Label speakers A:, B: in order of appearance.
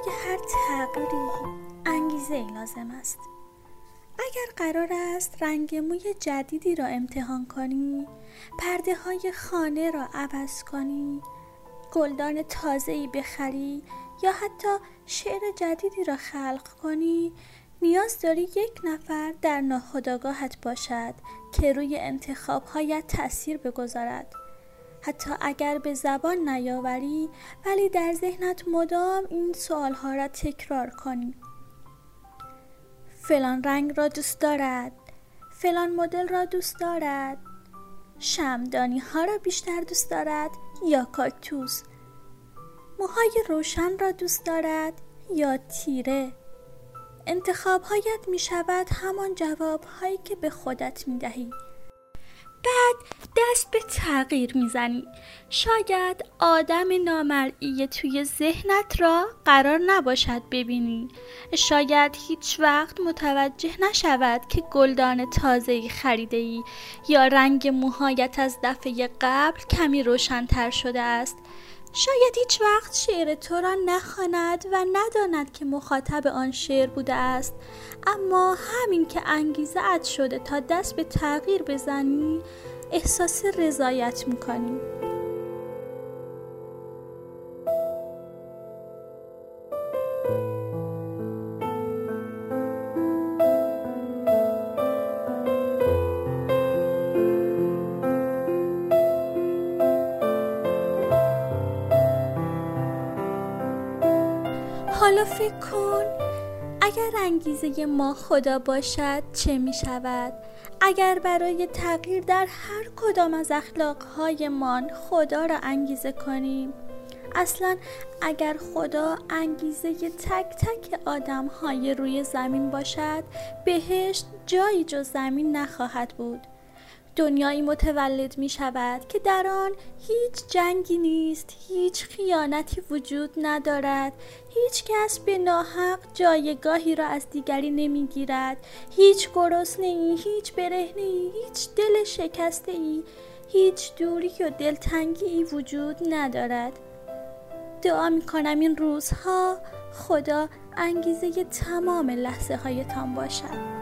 A: هر تغییری انگیزه لازم است. اگر قرار است رنگ موی جدیدی را امتحان کنی، پرده های خانه را عوض کنی، گلدان تازه‌ای بخری یا حتی شعر جدیدی را خلق کنی، نیاز داری یک نفر در ناخودآگاهت باشد که روی انتخاب‌هایت تأثیر بگذارد. حتی اگر به زبان نیاوری، ولی در ذهنت مدام این سوالها را تکرار کنی. فلان رنگ را دوست دارد، فلان مدل را دوست دارد، شمعدانی ها را بیشتر دوست دارد یا کاکتوس، موهای روشن را دوست دارد یا تیره. انتخاب‌هایت می شود همان جواب‌هایی که به خودت می دهی. بعد دست به تغییر میزنی. شاید آدم نامرئی توی ذهنت را قرار نباشد ببینی. شاید هیچ وقت متوجه نشود که گلدان تازه‌ای خریده‌ای یا رنگ موهایت از دفعه قبل کمی روشن‌تر شده است. شاید هیچ وقت شعر تو را نخواند و نداند که مخاطب آن شعر بوده است، اما همین که انگیزه ات شده تا دست به تغییر بزنی، احساس رضایت میکنی. حالا فکر کن اگر انگیزه ما خدا باشد چه می شود؟ اگر برای تغییر در هر کدام از اخلاقهایمان خدا را انگیزه کنیم. اصلا اگر خدا انگیزه تک تک آدم‌های روی زمین باشد، بهشت جایی جز زمین نخواهد بود. دنیایی متولد می شود که در آن هیچ جنگی نیست، هیچ خیانتی وجود ندارد، هیچ کس به ناحق جایگاهی را از دیگری نمی گیرد، هیچ گرسنه‌ای، هیچ برهنه‌ای، هیچ دل شکسته‌ای، هیچ دوری و دلتنگی وجود ندارد. دعا می کنم این روزها خدا انگیزه تمام لحظه هایتان باشد.